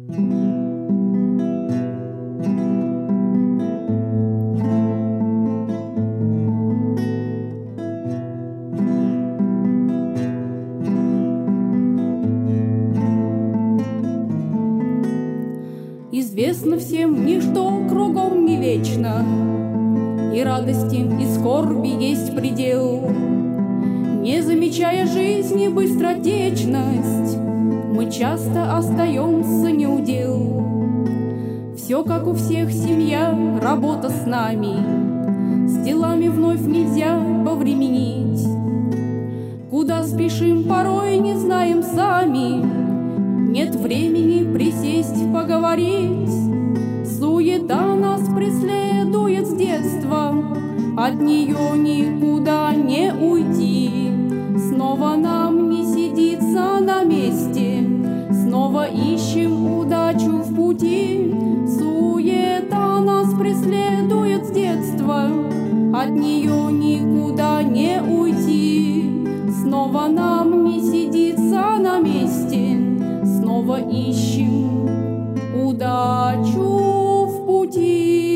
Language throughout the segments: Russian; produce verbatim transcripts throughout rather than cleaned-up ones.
Известно всем, ничто кругом не вечно, и радости, и скорби есть предел. Не замечая жизни быстротечность, мы часто остаемся неудел. Все, как у всех, семья, работа с нами, с делами вновь нельзя повременить. Куда спешим, порой не знаем сами, нет времени присесть, поговорить. Суета нас преследует с детства, от нее никуда не уйти. Снова нам не сидится на месте, снова ищем удачу в пути. Суета нас преследует с детства, от нее никуда не уйти. Снова нам не сидится на месте, снова ищем удачу в пути.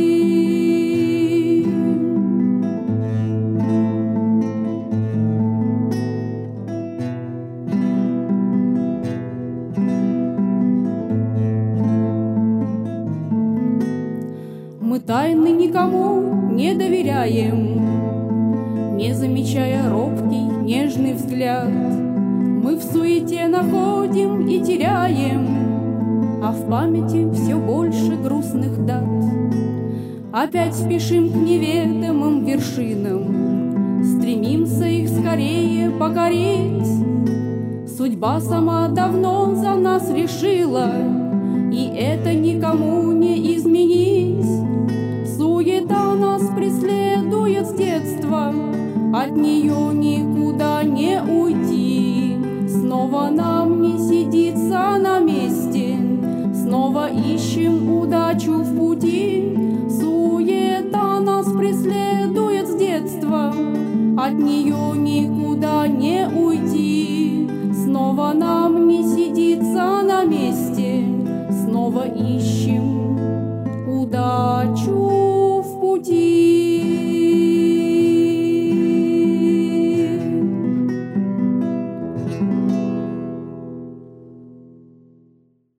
Мы тайны никому не доверяем, не замечая робкий, нежный взгляд. Мы в суете находим и теряем, а в памяти все больше грустных дат. Опять спешим к неведомым вершинам, стремимся их скорее покорить. Судьба сама давно за нас решила, и это никому не изменить. Суета нас преследует с детства, от нее никуда не уйти. Снова нам не сидится на месте, снова ищем удачу в пути. Суета нас преследует с детства, от нее никуда не уйти. Снова нам не сидится на месте, снова ищем удачу в пути.